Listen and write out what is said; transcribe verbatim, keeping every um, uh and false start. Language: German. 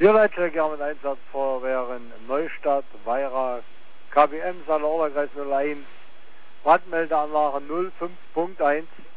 Wir Leute gerne mit Einsatzfeuerwehren Neustadt, Weira, K B M, Saale-Orla-Kreis null eins, Brandmeldeanlage null fünf Punkt eins.